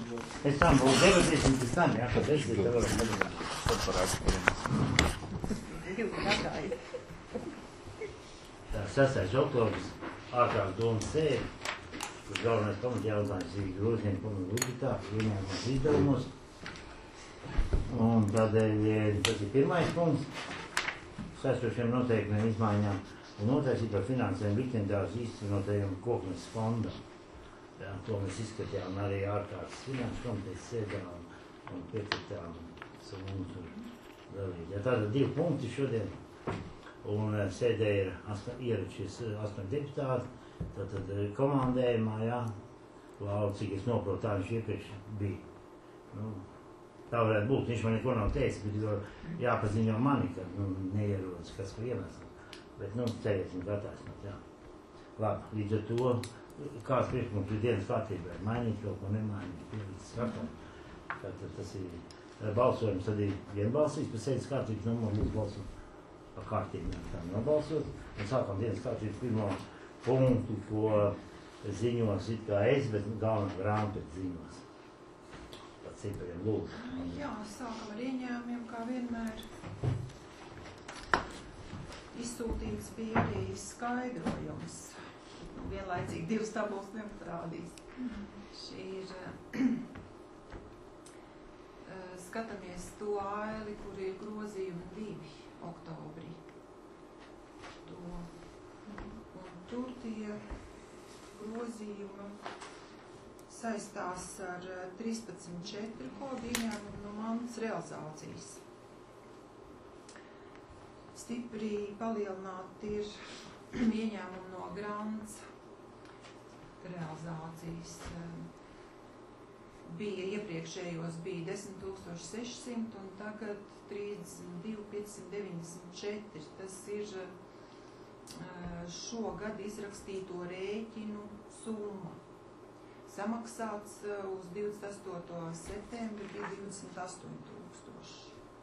Es tam būtu debatīsim pēc tam, jā, kad es te varam nedarīt. Tad par aizspariem. Tā 6. oktobris ārkārtas domas sēde, kur galvenais pamatjautājums ir grozījumi pamatu budžetā, ieņēmumos izdevumos. Un tādēļ tas ir pirmais punkts, sestošiem noteikumiem izmaiņām, un otrais ir par finansēm liktentārs īstenotajiem koknes fondam. Jā, to mēs izskatījām arī ārkārtas finanšu komitejas sēdā un piekritām mums un dalīt. Jā, tātad 2 punkti šodien, un sēdē ir ieračies 8 deputāti, tātad komandējumā, jā, Laura, cik es noprotu, tā viņš iepriekš bija. Nu, tā varētu būt, viņš man neko nav teicis, bet jāpaziņo mani, ka neierodas kas par iemeslu. Bet, cerēsim gatājumot, jā. Labi, līdz ar to, kāds priekšpunkts ir dienas kārtībā, mainīt kaut ko nemainīt, pielicis kārtām. Tātad tas ir balsojums, tad ir vienbalsīs par sēdes kārtības numuru, līdz balsot par kārtību, tā nobalsot. Un sākam dienas kārtības pirmo punktu, ko ziņos it kā es, bet galvenā grāmata ziņos. Par cipariem lūdzu. Jā, sākam ar ieņēmumiem, kā vienmēr. Izsūtīts bija arī skaidrojums. Vienlaicīgi 2 tabulas neparādīs. Šī ir skatāmies to aili, kur ir grozījumi 2 oktobrī. Un tur tie grozījumi saistās ar 13.4 kodu ieņēmumu no mantas realizācijas. Stipri palielināti ir ieņēmumi no grants realizācijas. Bija iepriekšējos bija 10,600 un tagad 32,594. Tas ir šogad izrakstīto rēķinu summa. Samaksāts uz 28. septembri bija 28,000.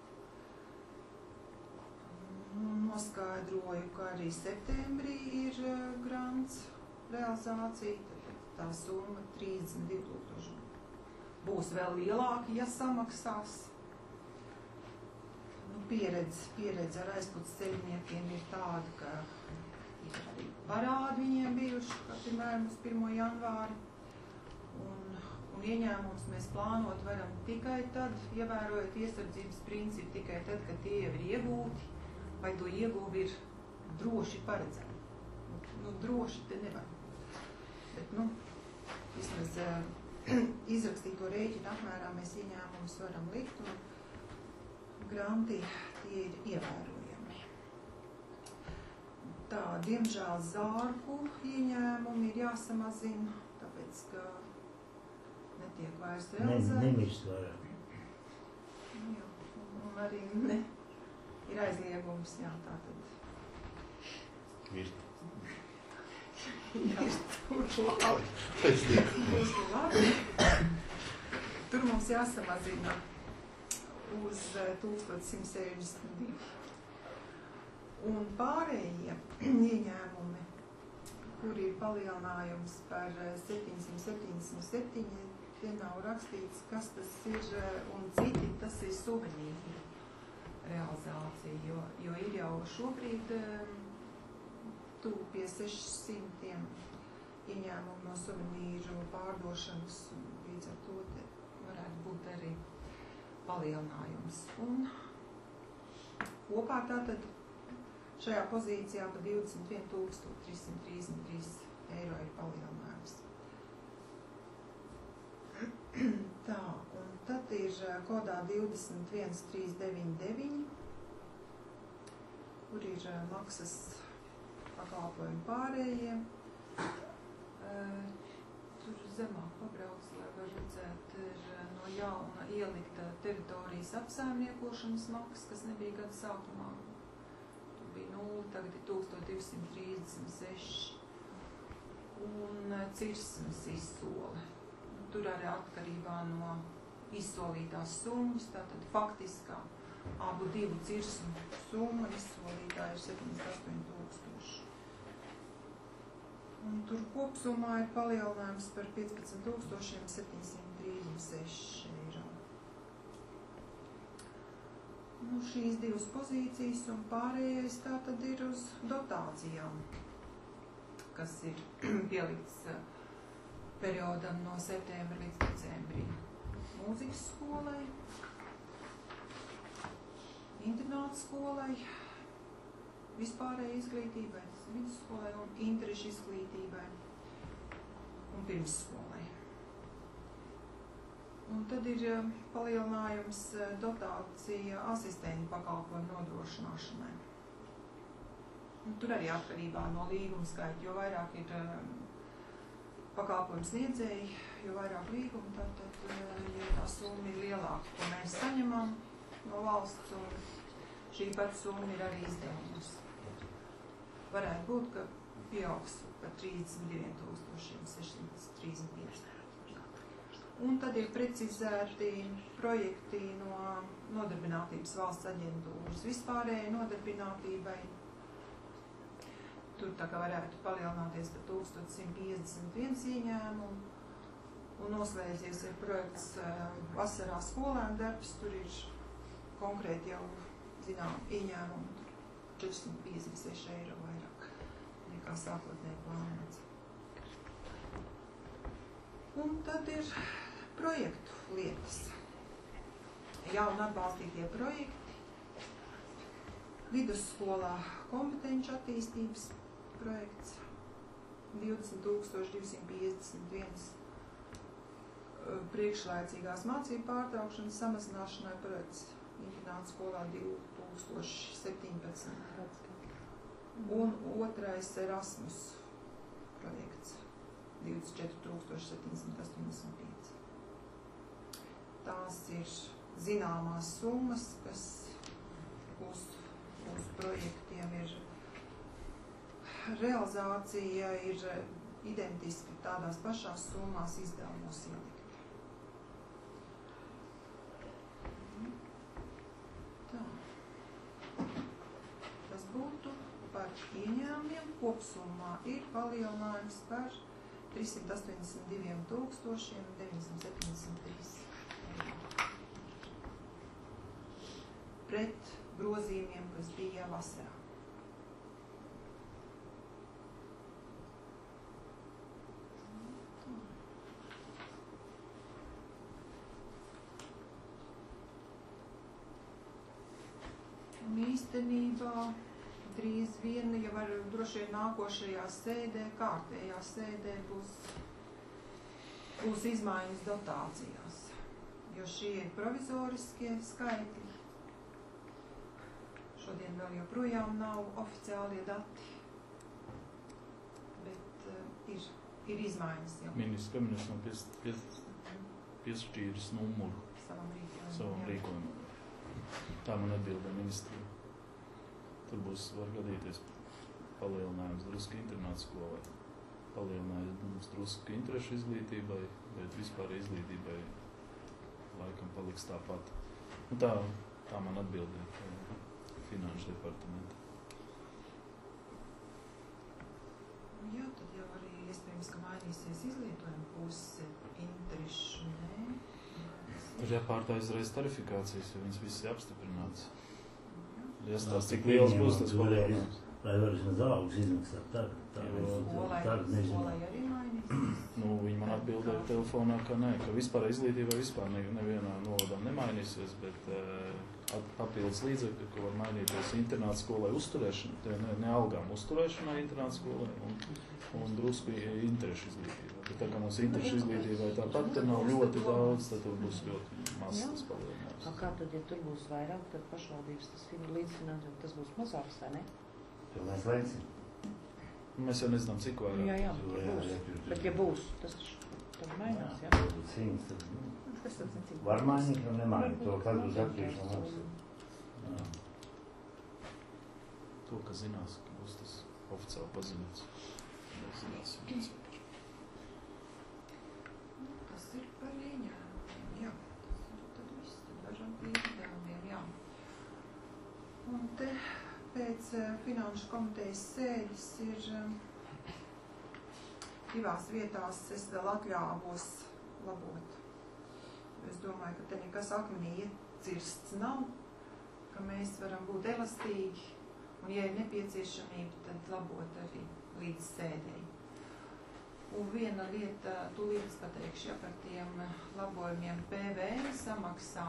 Noskaidroju, ka arī septembrī ir grants realizācija, tā summa 32,000. Būs vēl lielāka, ja samaksās. Pieredze ar aizpūtas ceļniekiem ir tāda, ka ir arī parādi viņiem bijuši, kā piemēram uz 1. janvāri. Un ieņēmums mēs plānot varam tikai tad, ievērojot iesardzības principu, tikai tad, kad tie jau ir iegūti, vai to ieguvi ir droši paredzami. Droši te nevar. Bet, vismaz izrakstīto rēķinu apmērā mēs ieņēmumus varam likt, un granti tie ir ievērojami. Tā, diemžēl zārku ieņēmumi ir jāsamazina, tāpēc, ka netiek vairs realizēti. Nemirst vairāk. Jā, un arī ir aizliegums, jā, tātad. Mirst. Tur mums jāsamazina uz 1162. Un pārējie ieņēmumi, kur ir palielinājums par 777, tie nav rakstīts, kas tas ir, un citi tas ir suvenīri realizācija, jo ir jau šobrīd tuvu pie 600 ieņēmumu no suvenīru pārdošanas, līdz ar to varētu būt arī palielinājums. Un kopā tātad šajā pozīcijā pa 21,333 eiro ir palielinājums. Tā, un tad ir kodā 21,399, kur ir maksas pakalpojumi pārējie. Tur zemāk pabrauc, lai var redzēt, ir no jauna ielikta teritorijas apsaimniekošanas maksa, kas nebija gada sākumā. Tur bija 0, tagad ir 1236. Un cirsmes izsole. Tur arī atkarībā no izsolītās summas, tātad faktiskā abu divu cirsmu summa izsolītā ir 78,000. Un tur kopsumā ir palielinājums par 15,737 6 eiro. Nu, šīs divas pozīcijas un pārējais tā tad ir uz dotācijām, kas ir pielikts periodam no septembra līdz decembrim. Mūzikas skolai, internāta skolai, vispārējai izglītībai, vidusskolai un interešu izglītībai un pirmsskolai. Un tad ir palielinājums dotācija asistentu pakalpojumu nodrošināšanai. Un tur arī atkarībā no līguma skaita, jo vairāk ir pakalpojums sniedzēji, jo vairāk līguma, tad ja tā summa ir lielāka, ko mēs saņemam no valsts, un šī pati summa ir arī izdevums. Varētu būt, ka pieaugs par 32,635. Un tad ir precizēti projekti no Nodarbinātības valsts aģentūras vispārējai nodarbinātībai. Tur tā kā varētu palielināties par 1151 ieņēmumu. Un noslēdzies ir projekts vasarā skolēnu darbs. Tur ir konkrēti jau, zinām, ieņēmumi 456 eiro vairāk nekā sākotnēji plānots. Un tad ir projektu lietas. Jauni atbalstītie projekti. Vidusskolā kompetenču attīstības projekts 20,251. Priekšlaicīgās mācību pārtraukšanas samazināšanai projekts internāta skolā 2017. Un otrais Erasmus projekts 24,785. Tās ir zināmās summas, kas uz projektiem ir. Realizācija ir identiski tādās pašās summās izdevumos ielikt. Tā. Tas būtu par ieņēmumiem. Kopsummā ir palielinājums par 382,973 eiro. Pret grozījumiem, kas bija vasarā. Un īstenībā drīz vien, ja var droši vien nākošajā sēdē, kārtējā sēdē būs izmaiņas dotācijās, jo šie ir provizoriskie skaitļi. Šodien vēl joprojām nav oficiālie dati, bet ir izmaiņas jau. Ministrs kabinets nav piešķīris numuru savam rīkojumam. Tā man atbildē ministrija. Tur var gadīties palielinājums drusku internāta skolai, palielinājums drusku interešu izglītībai, bet vispār izglītībai laikam paliks tāpat. Un tā man atbildē finanšu departamenta. Jā, tad jau arī iespējams, ka mainīsies izglītojuma puse, interešu, nē. Tur jāpārtāj uzreiz tarifikācijas, jo viņas viss ir apstiprināts. Jāstāst, cik liels būs tas palielinājums. Lai var vismaz augs izmaksāt tagad. Skolai arī mainīsies? Nu, viņi man atbildēja telefonā, ka nē, ka vispār izglītībai vispār nevienā novadā nemainīsies, bet papildus līdzekļi, ko var mainīties internāta skolai uzturēšanai, ne algām uzturēšanai internāta skolai un drusku interešu izglītībai. Bet tā kā mums interešu izglītībai tāpat te nav ļoti daudz, tad tur būs ļoti maz tas palielinājums. Kā tad, ja tur būs vairāk, tad pašvaldības tas līdzfinansējums, tas būs mazāks, vai ne? To mēs lēsim. Mēs jau nezinām, cik vairāk. Jā, būs. Bet ja būs, tas tad mainās, jā? Var mainīt un nemainīt to, kad būs atgriežs no mums. To, ka zinās, ka būs tas oficiāli paziņots. Tas ir par ieņēmumiem, jā. Tad viss, tad varam pie izdevumiem, jā. Un te pēc finanšu komitejas sēdes ir divās vietās es vēl atļāvos labot. es domāju, ka te nekas akmenī iecirsts nav, ka mēs varam būt elastīgi, un, ja ir nepieciešamība, tad labot arī līdz sēdēji. Un viena lieta, tūlīt es pateikšu, ja par tiem labojumiem PVN samaksā.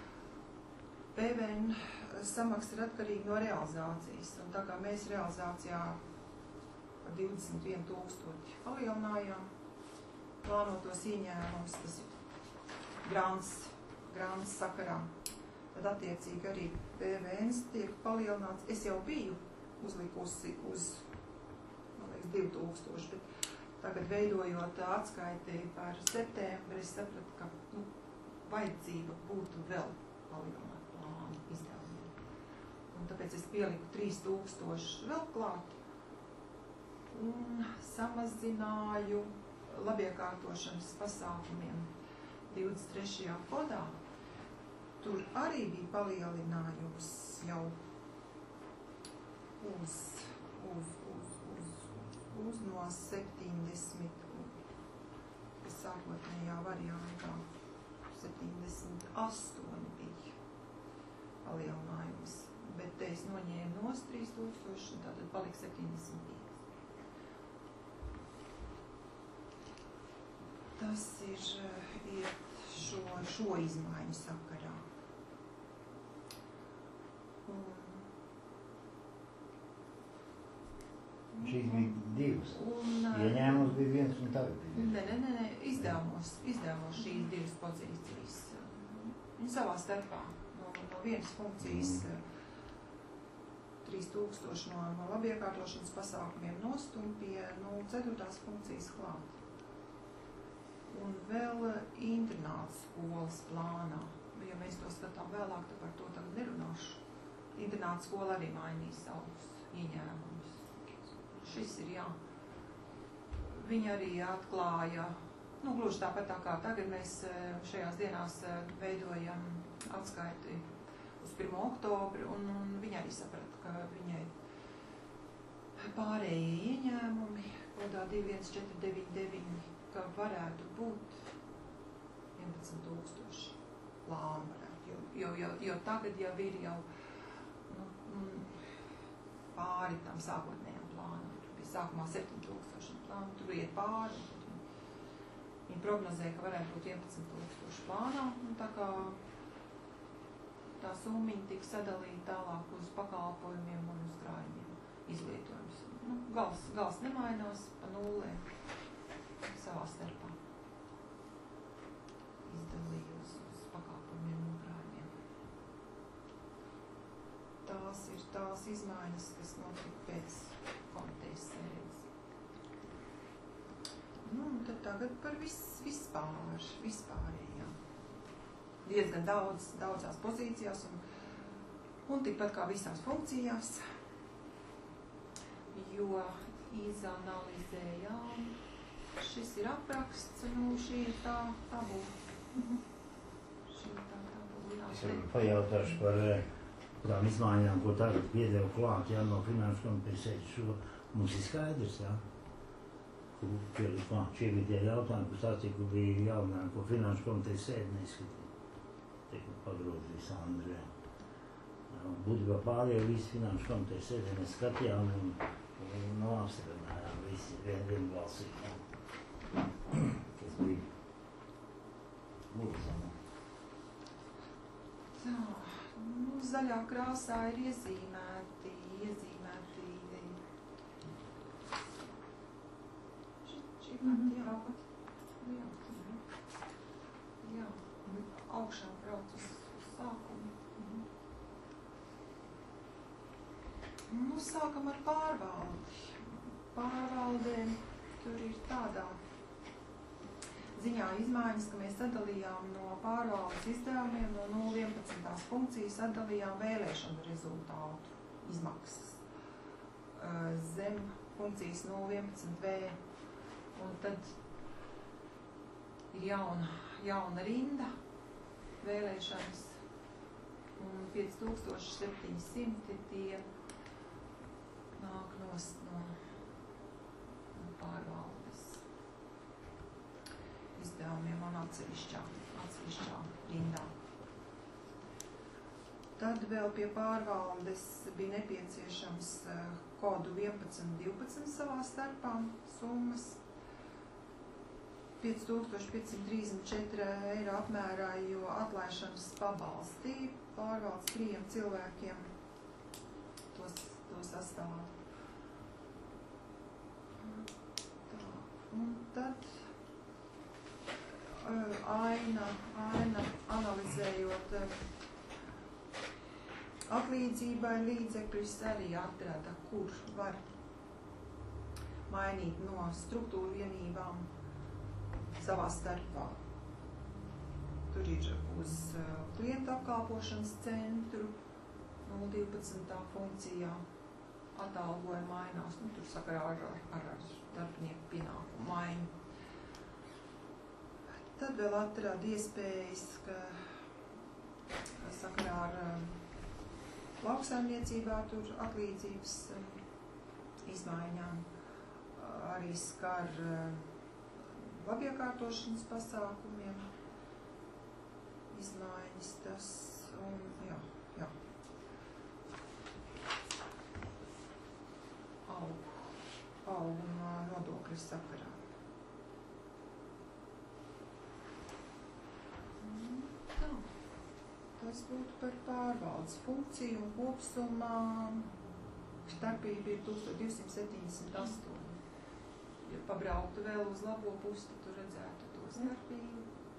PVN samaksa ir atkarīga no realizācijas, un tā kā mēs realizācijā par 21 000 palielinājām plānotos ieņēmumus, tas ir grāns sakarā, tad attiecīgi arī PVN tiek palielināts. Es jau biju uzlikusi uz, man liekas, 2000, bet tagad veidojot atskaiti par septembri, es sapratu, ka vajadzība būtu vēl palielināt plānu izdevumiem. Un tāpēc es pieliku 3000 vēl klāt un samazināju labiekārtošanas pasākumiem 23. kodā. Tur arī bija palielinājums jau uz no 70, kas sākotnējā variantā 78 bija palielinājums, bet te es noņēmu nos 3000, un tātad palika 75. Tas ir šo izmaiņu sakarā. Šīs bija divas. Ieņēmums bija viens un tagad bija viens. Nē, izdevumos šīs divas pozīcijas. Viņi savā starpā no vienas funkcijas 3000 no labiekārtošanas pasākumiem nost un pie 4. funkcijas klāt. Un vēl internāts skolas plānā. Ja mēs to skatām vēlāk, tad par to tagad nerunāšu. Internāts skola arī mainīs savus ieņēmumus. Šis ir jā. Viņi arī atklāja, gluži tāpat tā kā tagad mēs šajās dienās veidojam atskaiti uz 1. oktobri, un viņi arī saprata, ka viņai pārējie ieņēmumi kodā 21499, ka varētu būt 11 000 plānu varētu, jo tagad jau ir pāri tam sākotnējām plānām. Tur bija sākumā 7000 plānu, tur iet pāri. Viņi prognozēja, ka varētu būt 11 000 plānā, un tā kā tā summiņa tika sadalīta tālāk uz pakalpojumiem un uz krājumiem izlietojums. Gals nemainās pa nulēm savā starpā. Izdalījos uz pakalpojumiem un krājumiem. Tās ir tās izmaiņas, kas notika pēc komitejas sēdes. Un tad tagad par vispārējām. Diezgan daudzās pozīcijās un tikpat kā visās funkcijās, jo izanalizējām. Šis ir apraksts, šī ir tā tabula. Es varu pajautāšu par tām izmaiņām, ko tagad piedeva klāt, no finanšu komitejas šo. Mums ir skaidrs, kur pielikt klāt. Šie bija tie jautājumi, kur stāstīja, kur bija jaunājumi, ko finanšu komitejas sēdi neskatīja. Teikt, pagrozījis Andrē. Būtībā pārējo visi finanšu komitejas sēdi mēs skatījām un apstiprinājām visi vienbalsīgi. Tas bija lūdzama. Tā, zaļā krāsā ir iezīmēti šī jā, augšā brauc uz sākumu. Sākam ar pārvaldi. Pārvaldē tur ir tādā ziņā izmaiņas, ka mēs sadalījām no pārvaldes izdevumiem no 011. funkcijas atdalījām vēlēšanu rezultātu izmaksas zem funkcijas 011V. Un tad ir jauna rinda vēlēšanas un 5700 tie nāk no pārvaldes izdevumiem un atsevišķām atsevišķā rindā. Tad vēl pie pārvaldes bija nepieciešams kodu 11-12 savā starpā summas. 5534 eiro apmērā, jo atlaišanas pabalstīja pārvaldes 3 cilvēkiem to sastāvu. Tā, un tad aina analizējot atlīdzībai līdzekļus arī atrada, kur var mainīt no struktūru vienībām savā starpā. Tur ir uz klientu apkalpošanas centru 012. funkcijā atalgojuma mainās, tur sakarā ar darbinieku pienākumu maiņu. Tad vēl atrada iespējas, ka sakarā ar lauksaimniecībā tur atlīdzības izmaiņām arī skar labiekārtošanas pasākumiem izmaiņas tas un jā. Auguma nodokļu sakarā. Tā. Tas būtu par pārvaldes funkciju un kopsumā starpība ir 1278. Ja pabrauktu vēl uz labo pusi, tad tu redzētu to starpību.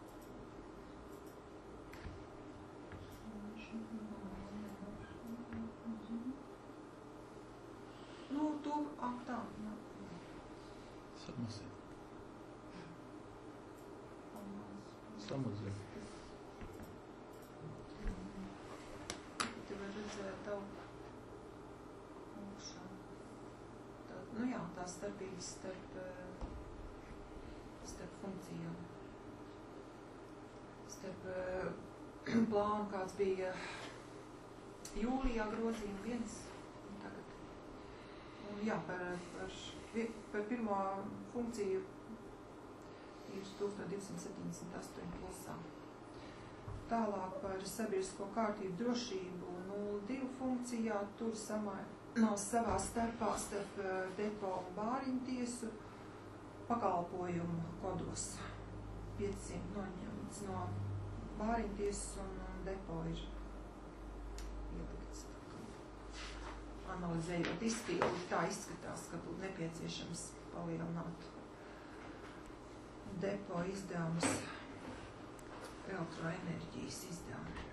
Nu, tu, tā. Samazīt. Tu var redzēt tavu augšanu. Nu jā, tās starpības starp funkcijām. Starp plānu, kāds bija jūlijā grozījuma 1 un tagad. Un jā, par pirmo funkciju ir 1278 plusā. Tālāk par sabiedrisko kārtību drošību 02 funkcijā tur nav savā starpā starp depo un bāriņu tiesu pakalpojumu kodos. 500 noņemts no bāriņu tiesas un depo ir ielikts. Analizējot izpildi, tā izskatās, ka būtu nepieciešams palielināt depo izdevumus, elektroenerģijas izdevumu.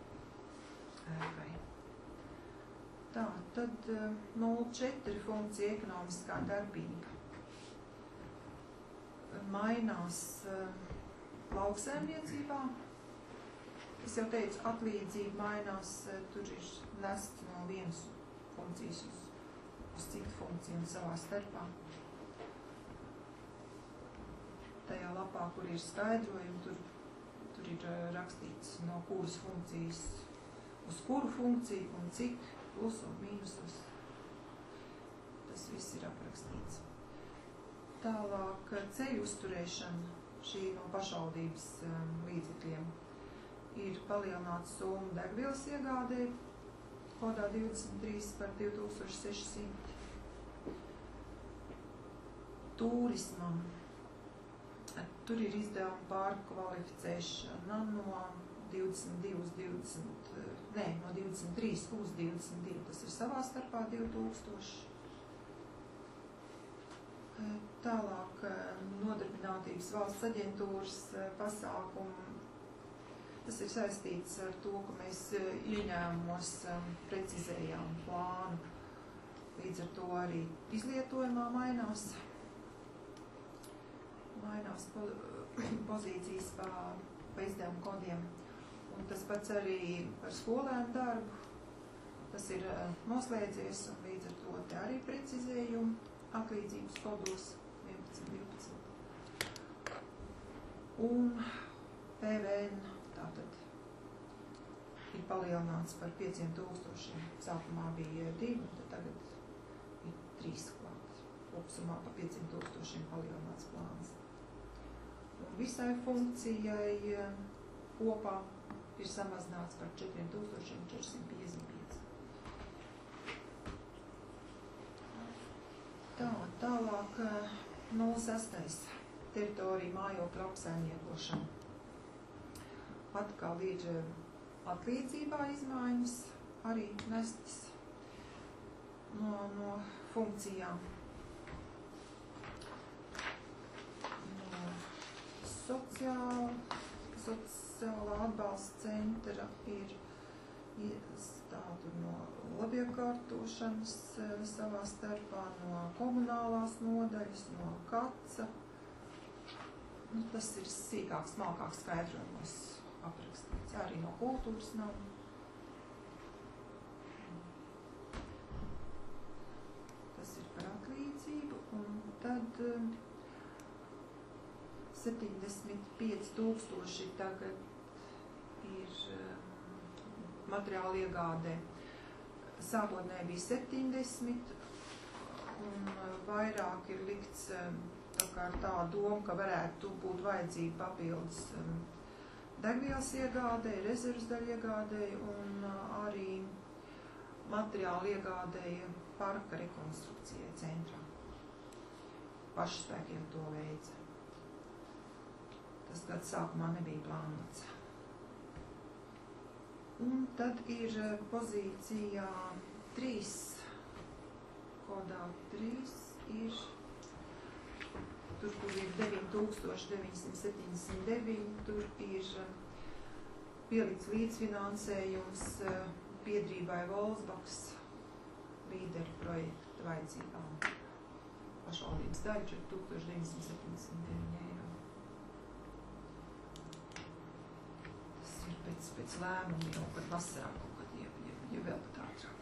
Tā, tad 04 funkcija ekonomiskā darbība. Mainās lauksaimniecībā. Es jau teicu, atlīdzība mainās, tur ir nests no vienas funkcijas uz citu funkciju un savā starpā. Tajā lapā, kur ir skaidrojumi, tur ir rakstīts no kuras funkcijas uz kuru funkciju un cik plus un mīnusos. Tas viss ir aprakstīts. Tālāk ceļu uzturēšana, šī no pašvaldības līdzekļiem, ir palielināta summa degvielas iegādē, kodā 23 par 2600. Turismam. Tur ir izdevuma pārkvalificēšana no 23 uz 22. Tas ir savā starpā 2000. Tālāk nodarbinātības valsts aģentūras pasākumu. Tas ir saistīts ar to, ka mēs ieņēmumos precizējām plānu. Līdz ar to arī izlietojumā mainās pozīcijas pa izdevumu kodiem. Un tas pats arī par skolēnu darbu. Tas ir noslēdzies un līdz ar to te arī precizējumi atlīdzības kodos 11-12. Un PVN tātad ir palielināts par 5000. Sākumā bija 2, tad tagad ir 3 klāt. Kopsumā pa 5000 palielināts plāns. Un visai funkcijai kopā ir samazināts par 4455. Tālāk 06. teritorija mājokļu apsaimniekošana. Atkal ir atlīdzībā izmaiņas, arī nestas no funkcijām. No sociālā atbalsta centra ir tādu no labiekārtošanas savā starpā, no komunālās nodaļas, no kaca. Tas ir sīkāks, smalkāks skaidrojumos aprakstīts. Arī no kultūras nav. Tas ir par atlīdzību. Un tad 75,000 tagad ir materiāla iegādē. Sākotnēji bija 70, un vairāk ir likts tā doma, ka varētu būt vajadzība papildus degvielas iegādēji, rezervas daļu iegādēji un arī materiāla iegādēji parka rekonstrukcijai centrā. Pašspēkiem to veica. Tas gads sākumā nebija plānots. Un tad ir pozīcijā 3, kodā 3 ir tur, kur ir 9979, tur ir pielikts līdzfinansējums biedrībai Volksbaks līderu projektu vajadzībām. Pašvaldības daļa 1979 eiro. Tas ir pēc lēmumu jau par vasarā kaut kad, ja vēl pat ātrāk.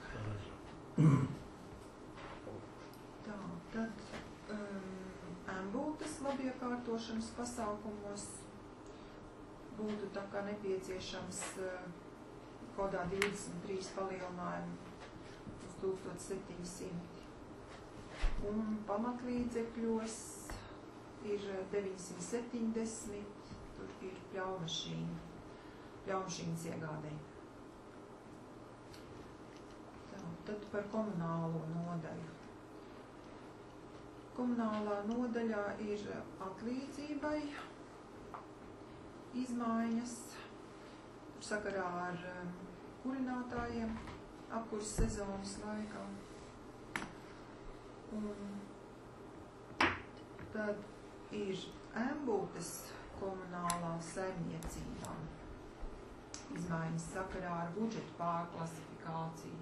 Tā, tad embūtes labiekārtošanas pasākumos būtu tā kā nepieciešams kodā 23 palielinājumu uz 1700. Un pamatlīdzekļos ir 970, tur ir pļaumašīnas iegādēji. Tad par komunālo nodaļu. Komunālā nodaļā ir atlīdzībai izmaiņas sakarā ar kurinātājiem apkurs sezonas laikā. Un tad ir embūtes komunālā saimniecībā izmaiņas sakarā ar budžetu pārklasifikāciju.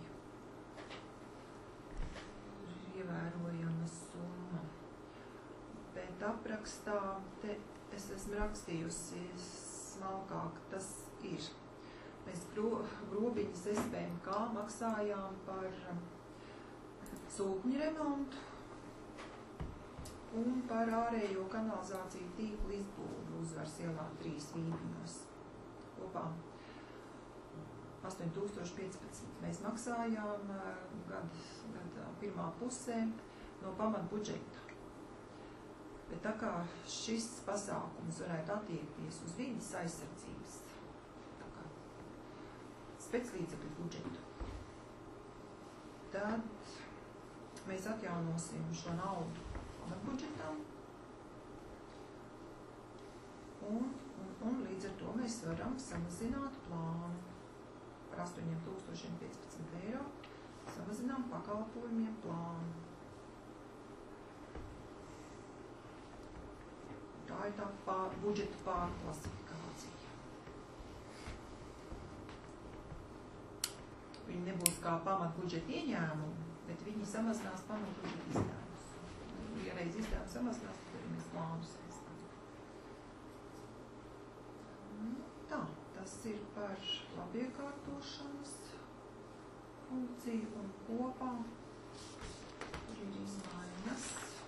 Ievērojama summa. Bet aprakstā te es esmu rakstījusi smalkāk, tas ir. Mēs grobiņas SPMK maksājām par sūkņu remontu un par ārējo kanalizāciju tīklu izbūvi Uzvaras ielā 3 Vībiņos. Kopā 8015 mēs maksājām gada pirmā pusē no pamatbudžeta. Bet tā kā šis pasākums varētu attiekties uz vides aizsardzības speclīdzekļu budžetu, tad mēs atjaunosim šo naudu pamatbudžetā un līdz ar to mēs varam samazināt plānu. Par 8015 eiro samazinām pakalpojumiem plānu. Tā ir tā budžeta pārklasifikācija. Viņi nebūs kā pamatbudžeta ieņēmumi, bet viņi samazinās pamatbudžeta izdevumus. Ja reiz izdevumi samazinās, tad arī mēs plānus saistām. Tā. Tas ir par labiekārtošanas funkciju un kopā tur ir izmaiņas.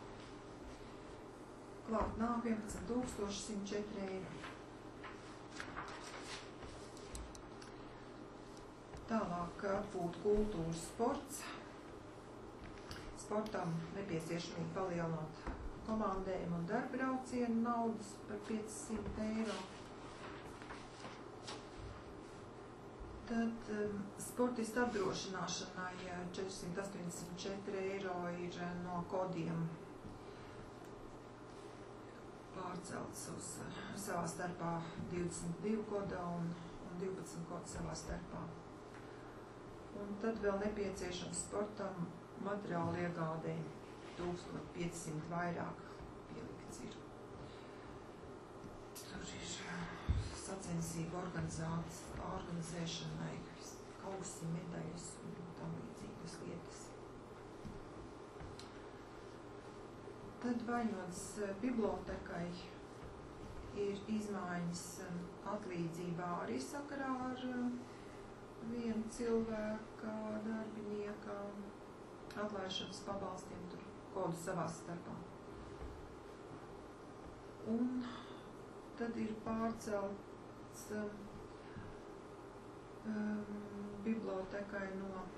Klāt nāk 11,104 eiro. Tālāk atpūta kultūras sports. Sportam nepieciešamība palielināt komandējumu un darba braucienu naudas par 500 eiro. Tad sportista apdrošināšanai 484 eiro ir no kodiem pārcelts uz savā starpā 22 koda un 12 koda savā starpā. Un tad vēl nepieciešams sportam materiāli iegādē 1500 vairāk pielikts ir. Tur ir sacensību organizēšanai, kausi, medaļas un tam līdzīgas lietas. Tad Vainodas bibliotekai ir izmaiņas atlīdzībā arī sakarā ar vienu cilvēka darbinieka atlaišanas pabalstiem, tur kodu savā starpā. Un tad ir pārcelts bibliotekai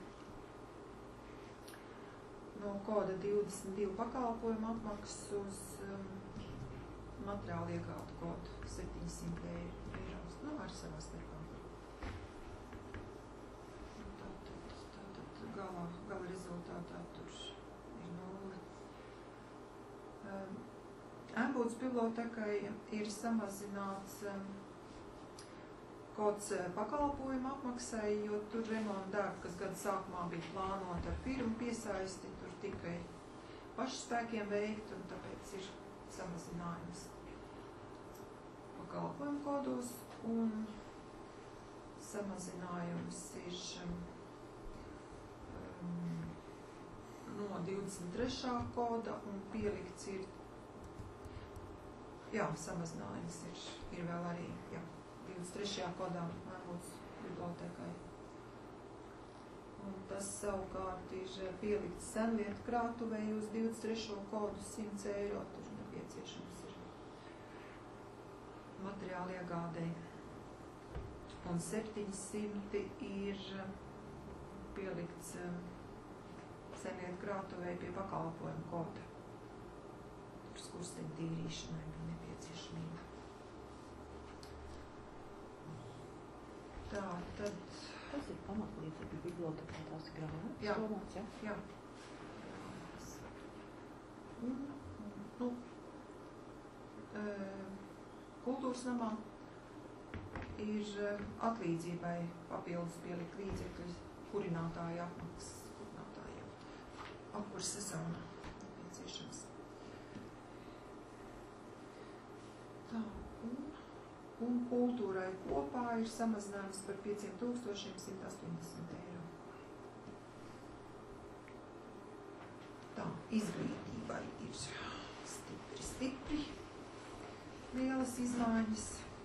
no koda 22 pakalpojumu apmaksas uz materiālu iegādu kodu 700 eiro, ar savā starpā. Tātad gala rezultātā tur ir 0. Embūdas bibliotekai ir samazināts kods pakalpojumu apmaksai, jo tur remonta darbi, kas gada sākumā bija plānota ar firmu piesaisti, tur tikai pašspēkiem veikt, un tāpēc ir samazinājums pakalpojumu kodos, un samazinājums ir no 23. koda, un pielikts ir, samazinājums ir vēl arī, 23. kodā Embūdas bibliotekai. Un tas savukārt ir pielikts senlietu krātuvei uz 23. kodu 100 eiro, tur nepieciešams ir materiāli iegādēji. Un 700 ir pielikts senlietu krātuvei pie pakalpojumu koda. Tur skursteņu tīrīšanai bija nepieciešamība. Tā, tad... Tas ir pamatlīdzekļu bibliotekā, tās ir grāmatas domāts, Jā. Kultūras namā ir atlīdzībai papildus pielikt līdzekļi kurinātāju apmaksas, kurinātājiem apkurs sezonā nepieciešams. Tā, un kultūrai kopā ir samazinājums par 5180 eiro. Tā, izglītībai ir stipri lielas izmaiņas.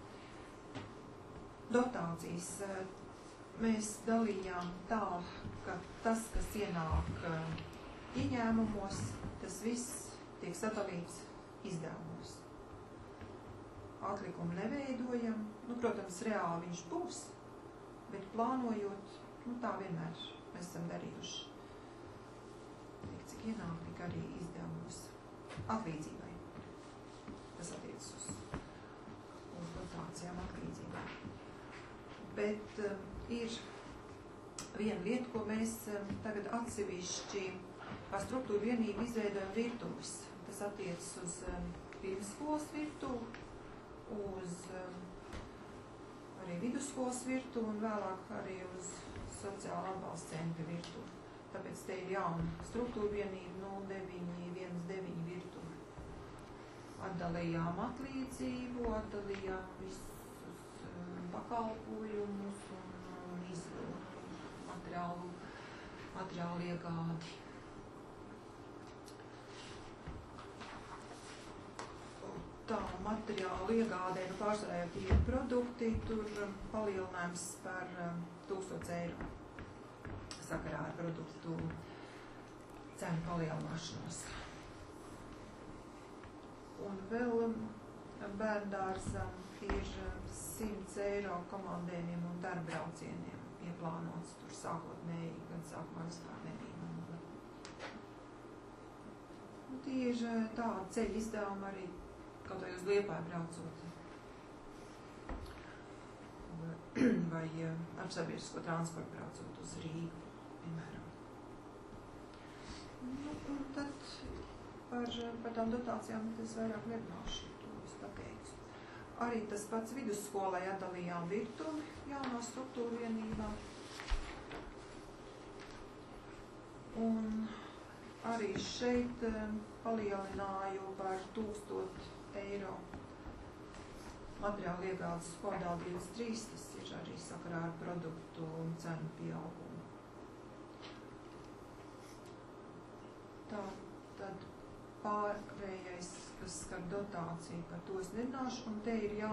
Dotācijas mēs dalījām tā, ka tas, kas ienāk ieņēmumos, tas viss tiek sadalīts izdevumos. Atlikumu neveidojam, protams, reāli viņš būs, bet plānojot, tā vienmēr mēs esam darījuši. Tiek, cik ienāk, tik arī izdevumos atlīdzībai. Tas attiecas uz dotācijām atlīdzībai. Bet ir viena lieta, ko mēs tagad atsevišķi kā struktūra vienīgi izveidojam virtuves. Tas attiecas uz pirmsskolas virtuvi, uz arī vidusskolas virtuvi un vēlāk arī uz sociāla atbalsta centra virtuvi. Tāpēc te ir jauna struktūra vienība 0919 virtuvi. Atdalījām atlīdzību, atdalījām visus pakalpojumus un materiālu iegādi. Tā materiālu iegādē pārsvarā tie produkti, tur palielinājums par 1000 eiro sakarā ar produktu cenu palielināšanos. Un vēl bērndārzam ir 100 eiro komandējumiem un darbbraucieniem ieplānots. Tur sākotnēji, gan sākumā vispār nebija. Tie ir tādi ceļu izdevumi arī kaut vai uz Liepāju braucot. Vai vai ar sabiedrisko transportu braucot uz Rīgu, piemēram. Nu, un tad par tām dotācijām es vairāk nerunāšu, to es pateicu. Arī tas pats vidusskolai atdalījām virtuvi jaunā struktūra vienībā. Un arī šeit palielināju par 1000 eiro materiāla iegādes kodā 23, tas ir arī sakarā ar produktu un cenu pieaugumu. Tā, tad pārējais, kas skar dotāciju, par to es nerunāšu, un te ir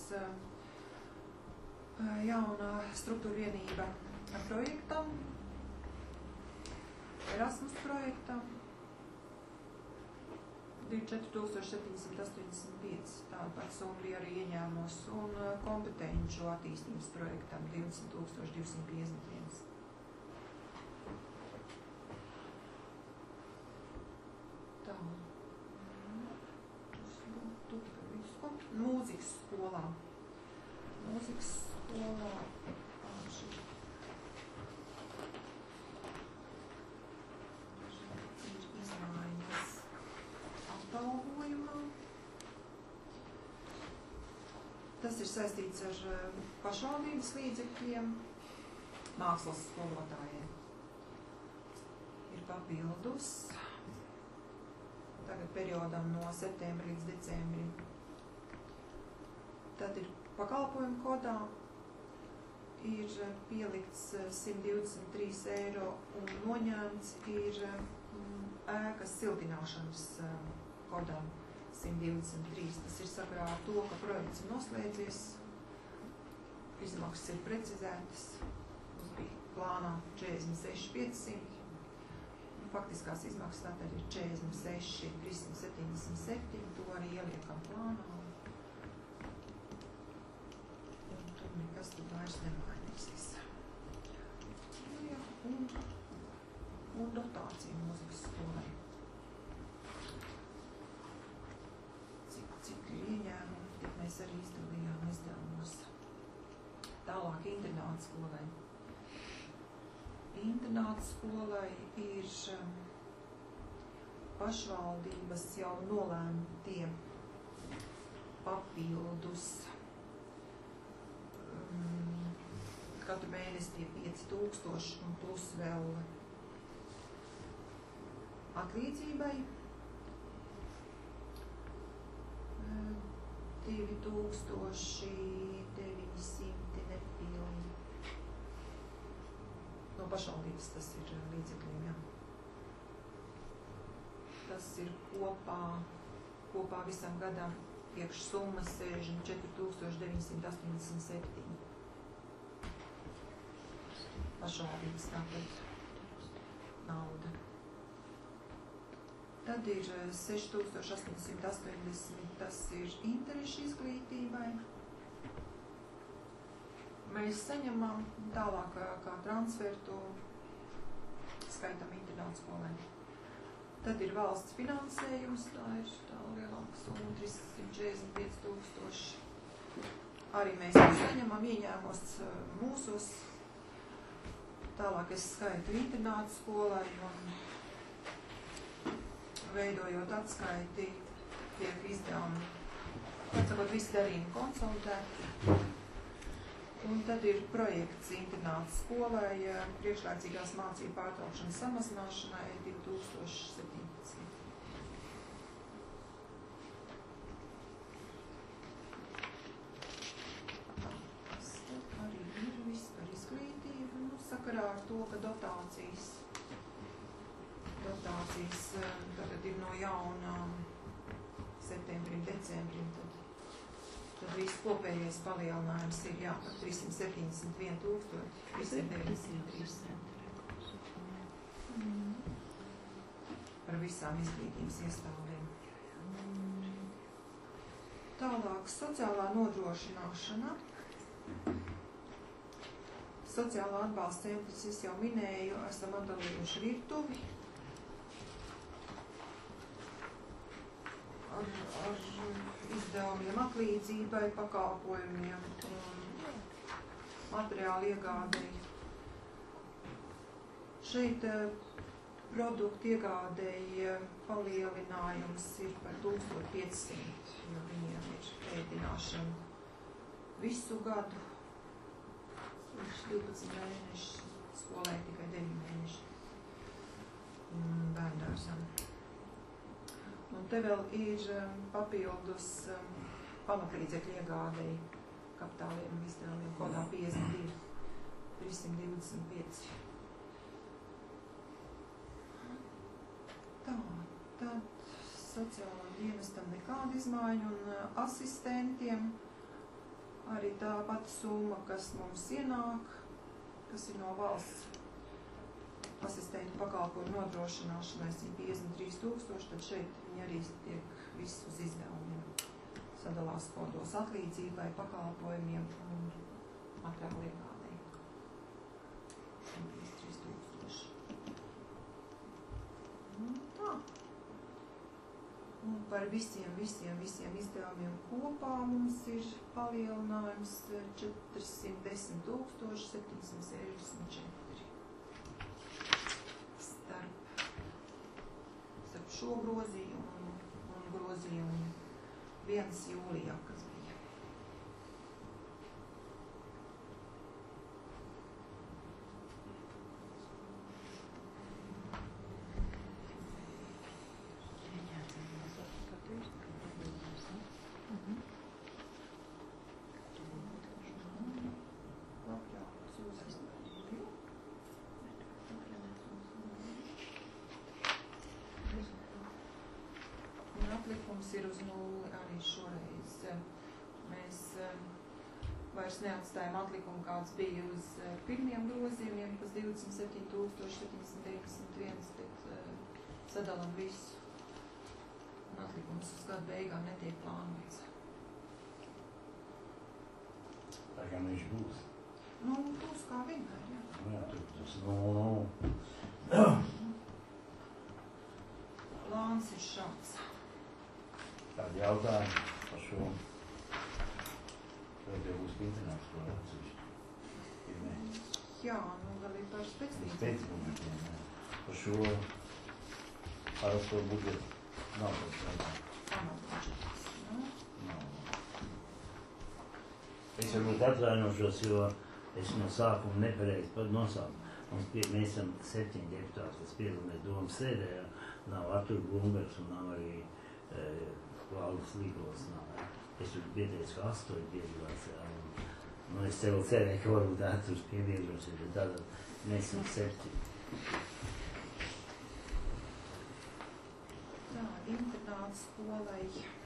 jauna struktūra vienība projektam, Erasmus projektam, 4785, tāda pat summa bija arī ieņēmos, un kompetenču attīstības projektam 20251. Tā. Tas būtu par visu. Mūzikas skolā. Mūzikas skolā. Tas ir saistīts ar pašvaldības līdzekļiem, mākslas skolotājiem. Ir papildus, tagad periodam no septembra līdz decembrim. Tad ir pakalpojumu kodā, ir pielikts 123 eiro un noņemts ir ēkas siltināšanas kodām 123. Tas ir sakarā ar to, ka projekts ir noslēdzies, izmaksas ir precizētas, mums bija plānā 46,500, faktiskās izmaksas tātad ir 46,377, to arī ieliekam plānā. Un tur nekas tad vairs nemainīsies. Nu jā, un dotācija mūzikas skolai. Cik ir ieņēmumi, tik mēs arī izdalījām izdevumos. Tālāk internāta skolai. Internāta skolai ir pašvaldības jau nolēmtie papildus. Katru mēnesi tie 5000 un plus vēl atlīdzībai 2900 nepilni. No pašvaldības tas ir līdzekļiem, jā. Tas ir kopā visam gadam iekš summa 64,987. Pašvaldības tātad nauda. Tad ir 6,880, tas ir interešu izglītībai. Mēs saņemam tālāk kā transfertu, skaitam internāta skolai. Tad ir valsts finansējums, tā ir tā lielāka summa, 345,000. Arī mēs saņemam ieņēmos mūsos. Tālāk es skaitu internāta skolai un veidojot atskaiti, tiek izdevumi, atsakot visi darījumi konsolidēti. Un tad ir projekts internāta skolai, priekšlaicīgās mācību pārtraukšanas samazināšanai 2017. Tas arī ir viss par izglītību, sakarā ar to, ka dotācijas tagad ir no jauna septembrim, decembrim, tad viss kopējais palielinājums ir par 371,393 par visām izglītības iestādēm. Tālāk sociālā nodrošināšana. Sociālā atbalsta centrs, es jau minēju, esam atdalījuši virtuvi. Ar izdevumiem atlīdzībai, pakalpojumiem un materiālu iegādēji. Šeit produktu iegādēji palielinājums ir par 1500, jo viņiem ir ēdināšana visu gadu. Viņš 12 mēneši, skolē tikai 9 mēneši bērndārsam. Un te vēl ir papildus pamatlīdzekļu iegādēji kapitāliem izdevumiem kodā 52 325. Tā, tad sociālajiem dienestam nekāda izmaiņa un asistentiem arī tā pati summa, kas mums ienāk, kas ir no valsts asistentu pakalpojumu nodrošināšanai 153 000, tad šeit viņi arī tiek viss uz izdevumiem. Sadalās kodos atlīdzībai, pakalpojumiem un materiālu iegādēji. 153 000. Tā. Un par visiem izdevumiem kopā mums ir palielinājums 410 764. Starp šo grozījumu un grozījumu 1. jūlijā, kas bija. Atlikums ir uz nulli arī šoreiz. Mēs vairs neatstājam atlikumu, kāds bija uz pirmiem grozījumiem, kas 27 791, bet sadalam visu. Un atlikums uz gadu beigām netiek plānots. Tā kā viņš būs. Nu, būs kā vienmēr, jā. Jā, tas Plāns ir šāds. Tādi jautājumi par šo. Vai tev būs internāts par atsevišķi? Jā, nu vēl ir par spēcību. Spēcību, par šo parasto budžetu nav tāds jautājums. Pamatbudžets, nu. Nav. Es varbūt atvainošos, jo es no sākuma nepareizi pat nosauku. Mēs esam 7 deputāti, kas piedalāmies domas sēdē. Nav Artur Blumbergs un nav arī Valdis Līgols. Es tur pieteicu, ka 8 piedalās. Un es tev cerēju, ka varbūt Arturs piebiedrosies, bet tātad mēs esam 7. Tā, internāts skolai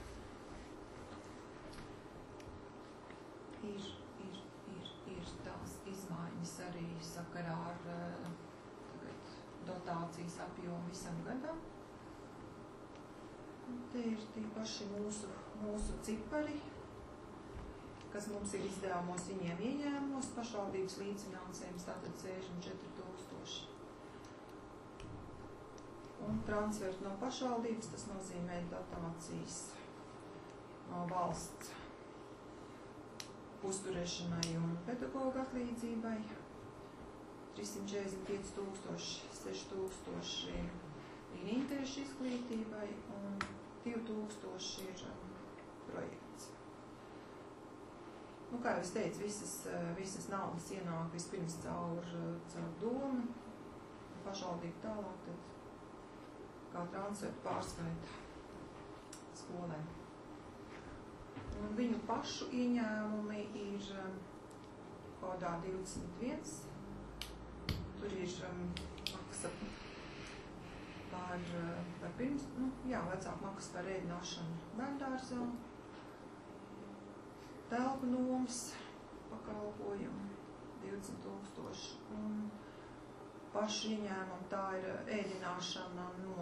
ir tās izmaiņas arī sakarā ar dotācijas apjomu visam gadam. Te ir tie paši mūsu cipari, kas mums ir izdevumos viņiem ieņēmumos, pašvaldības līdzfinansējums tātad 64 000. Un transfert no pašvaldības, tas nozīmē dotācijas no valsts uzturēšanai un pedagoga atlīdzībai 345 000, 6 000 ir interešu izglītībai un 2000 ir projekts. Nu, kā jau es teicu, visas naudas ienāk vispirms caur domu, pašvaldību tālāk, tad kā transfertu pārskaita skolē. Un viņu pašu ieņēmumi ir kodā 21. Tur ir maksa par pirms, vecāku maksu par ēdināšanu bērndārzā, telpu nomas pakalpojumu 20 000 un pašu ieņēmumu tā ir ēdināšana no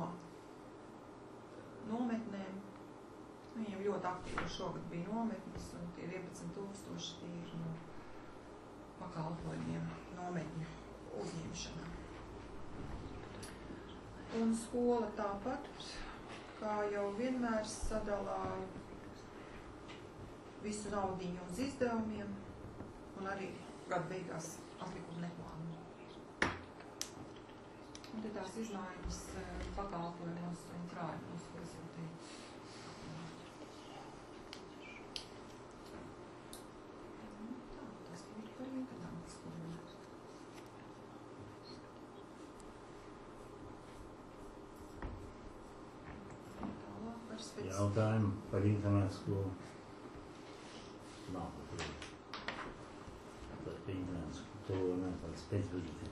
nometnēm. Viņiem ļoti aktīvi šogad bija nometnes un tie 11 000 tie ir no pakalpojumiem nometņu uzņemšanā. Un skola tāpat, kā jau vienmēr sadalā visu naudiņu uz izdevumiem, un arī gada beigās atlikumu neplāno. Un te tās izmaiņas pakalpojumos un krājumos, ko es jau teicu. Tā, tas būtu par internātu skolu. Tālāk par speciālu. Jautājumu par internātu skolu. Nav par to. Par internātu skolu, ne par spēcbudžeti.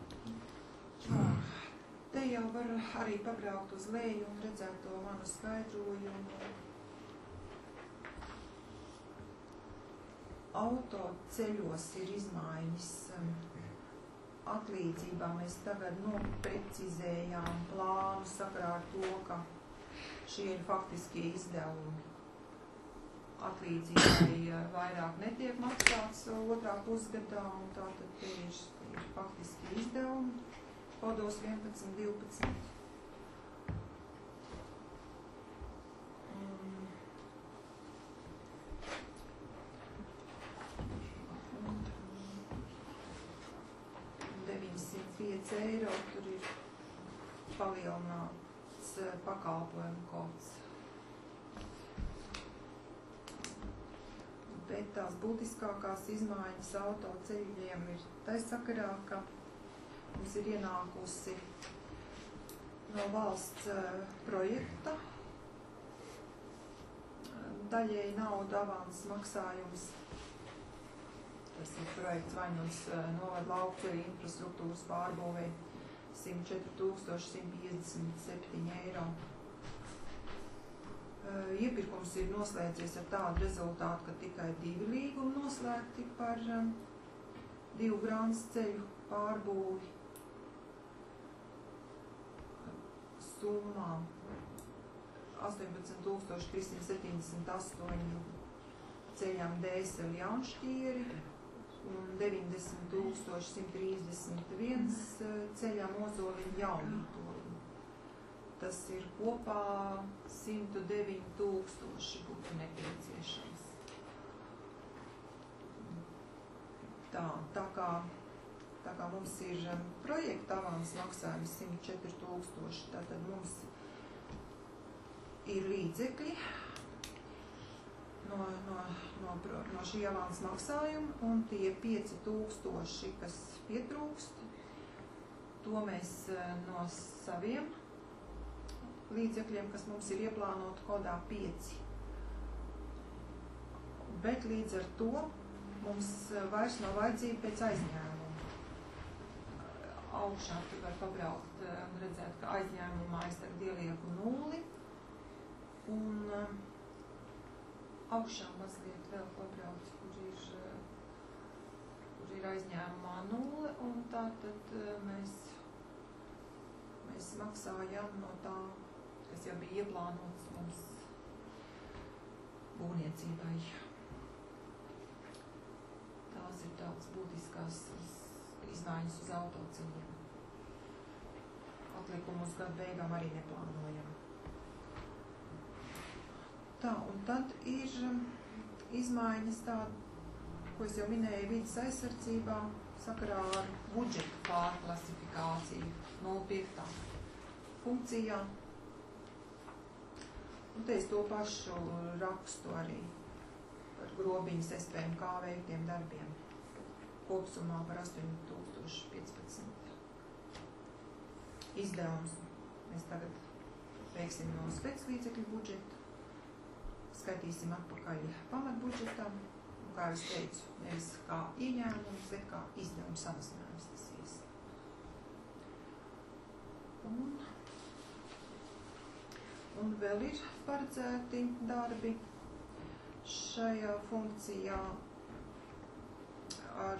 Te jau var arī pabraukt uz leju un redzēt to manu skaidrojumu. Autoceļos ir izmaiņas. Atlīdzībā mēs tagad precizējām plānu sakarā ar to, ka šie ir faktiskie izdevumi. Atlīdzībai vairāk netiek maksāts otrā pusgadā, un tātad te ir faktiski izdevumi. Kodos 11, 12. Un 905 eiro, tur ir palielināts pakalpojumu kods. Bet tās būtiskākās izmaiņas autoceļiem ir taisakarā, ka mums ir ienākusi no valsts projekta daļēji naudu avans maksājums. Tas ir projekts Vaņunas novada laukceļu infrastruktūras pārbūvē 104 157 eiro. Iepirkums ir noslēdzies ar tādu rezultātu, ka tikai 2 līgumi noslēgti par 2 grāns ceļu pārbūvi. Summā 18 378 ceļām Dēseli Jaunšķieri un 90 131 ceļām Ozoliņu Jaunvītoliņu. Tas ir kopā 109 000 būtu nepieciešams. Tā kā mums ir projekta avans maksājums 104 000, tātad mums ir līdzekļi no šī avans maksājuma, un tie 5 000, kas pietrūkst, to mēs no saviem līdzekļiem, kas mums ir ieplānoti kodā 5. Bet līdz ar to mums vairs nav vajadzība pēc aizņēmuma. Augšā tur var pabraukt un redzēt, ka aizņēmumā es tagad ielieku 0. Un augšā mazliet vēl pabrauc, kur ir aizņēmumā 0, un tātad mēs maksājam no tā, kas jau bija ieplānots mums būvniecībai. Tās ir tādas būtiskās izmaiņas uz autoceļiem. Atlikumu uz gadu beigām arī neplānojam. Tā, un tad ir izmaiņas tāda, ko es jau minēju, vidas aizsardzībā sakarā ar budžetu pārklasifikāciju 05. funkcijā. Un te es to pašu rakstu arī par grobiņas SPMK veiktiem darbiem. Kopsumā par 8015 izdevums. Mēs tagad veiksim no speclīdzekļu budžeta, skaitīsim atpakaļ pamatbudžetam, un, kā es teicu, nevis kā ieņēmums, bet kā izdevums samazinājums tas ies. Un vēl ir paredzēti darbi šajā funkcijā ar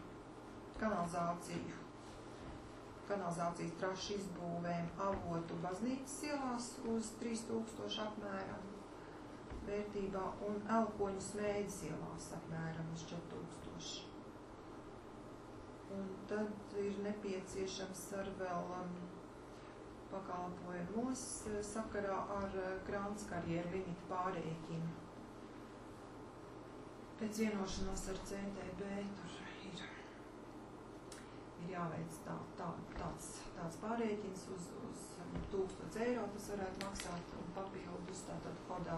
kanalizācijas trašu izbūvēm Avotu baznīcas ielās uz 3000 apmēram vērtībā un Elkoņu Smēģes ielās apmēram uz 4000. Un tad ir nepieciešams ar vēl pakalpojumos sakarā ar krānskarjeru limitu pārrēķinu. Pēc vienošanos ar CTB tur jāveic tāds pārēķins uz 1000 eiro, tas varētu maksāt, un papildus tātad kodā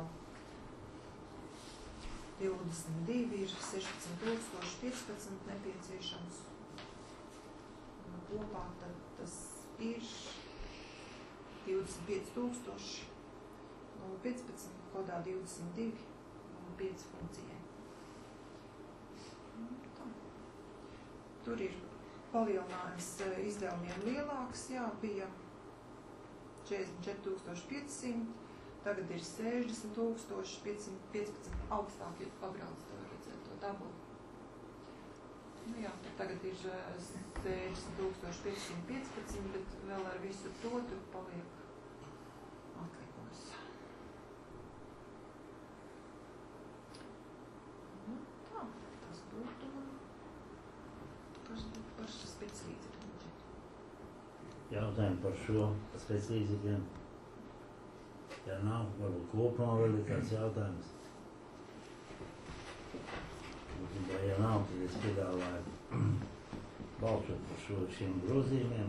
22 ir 16,015 nepieciešams. Un kopā tad tas ir 25,015 kodā 22,05 funkcijai. Tur ir palielinājums izdevumiem lielāks, jā, bija 44,500, tagad ir 60,515 augstāki pabrauc, to redzēt, to tabulu. Nu jā, tagad ir 60,515, bet vēl ar visu to tur paliek atlikums. Nu tā, tas būtu par speclīdzekļu budžetu. Jautājumi par šo speclīdzekļiem. Ja nav, varbūt kopumā vēl ir kāds jautājums. Ja nav, tad es piedāvāju balsot par šiem grozījumiem.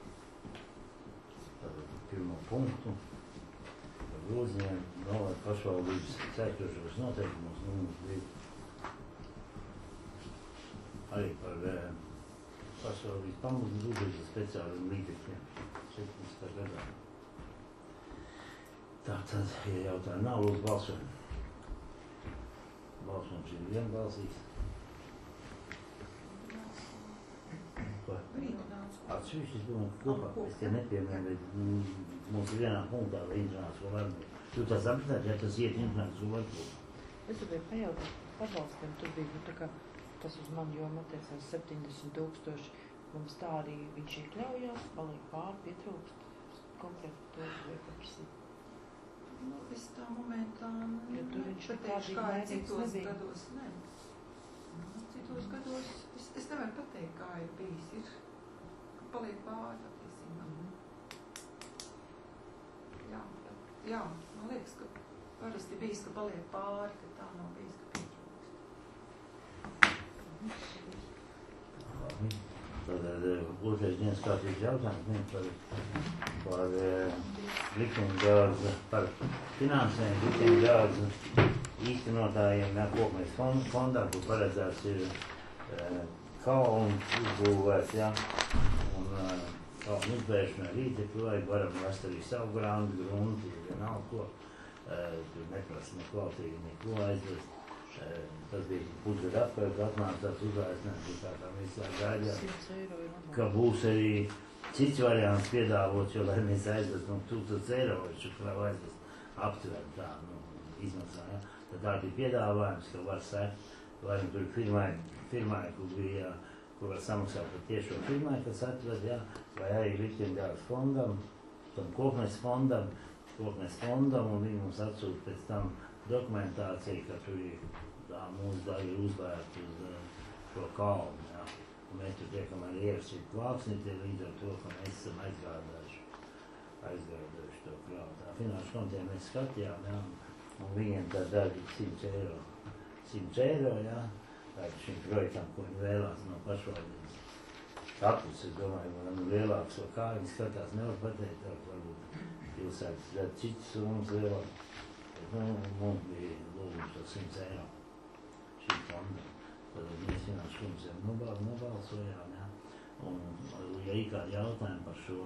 Tad pirmo punktu par grozījumiem novada pašvaldības sēstošos noteikumos numurs 2. Arī par pašvaldības pamatu budžeta speciāliem līdzekļiem 17. gadā. Tātad, ja jautājumi nav, lūdzu balsot. Balsojums ir vienbalsīgs. Atsevišķi, es domāju, kopā, es te nepiemēru, bet mums ir vienā punktā vai internacionālo vārdu. Jūs tās apritāt, ja tas iet internacionālo vārdu? Es gribēju pajautāt par pabalstiem, tur bija, nu tā kā tas uz mani joma attiecās 70,000, mums tā arī viņš iekļaujās, paliek pāri, pietrūkst, konkrēti to gribēju paprasīt. Nu, es tā momentā nepateikšu, kā ir citos gados, ne. Citos gados, es nevaru pateikt, kā ir bijis, ir, ka paliek pāri patiesībā. Jā, man liekas, ka parasti bijis, ka paliek pāri, ka tā nav bijis, ka pietrūkst. Tātad otrais dienas kārtības jautājums par likteņdārza, par finansēm likteņdārza īstenotājiem Kokmēs fondā, kur paredzēts ir kalnu uzbūvēts, ja, un kalnu uzbēršanai līdzekļu vajag, varam rast arī savu grunti, vienalga ko, tur neprasa neko kvalitīgi, neko aizvest. Tas bija pusgadu atpēc, atnācās uzaicinājums, kā mēs gaidījām, ka būs arī cits variants piedāvots, jo, lai mēs aizvest no 1000 eiro, vai aizvest aptuveni tā, izmaksā, ja. Tad tā bija piedāvājums, ka var sekt, vai nu tur firmai, kur var samaksāt par tiešo firmai, kas atved, ja, vai arī likteņdārza fondam, tam Kokmēs fondam, un viņi mums atsūta pēc tam dokumentāciju, ka tur ir mūsu daļa ir uzvērta uz šo kalnu, ja. Un mēs tur tiekam arī ierasīt klāpsnīti, līdz ar to, ka mēs esam aizgādājuši to krāvu. Tā finanšu kontiem mēs skatījām, ja, un viņiem tā daļa ir 100 eiro, ja, tā šim projektam, ko viņi vēlās no pašvaldības. Katrs, es domāju, man lielāks, vai kā viņi skatās, nevar pateikt, varbūt pilsētas redz cits summas lielāks. Mums bija lūgums par 100 eiro šī fonda. Tad mēs finanšu komisijām nobalsojām, ja. Un, ja ir kādi jautājumi par šo,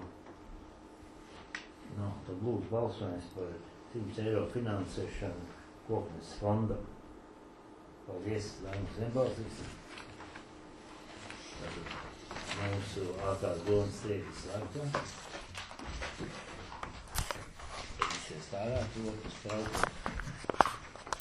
tad lūdzu balsojums par 100 eiro finansēšanu Kokmēs fondam. Paldies, lai mums vienbalsīgs. Mūsu ārkārtas domas tiek slēgta. Visi stāvēt, otrs telpa.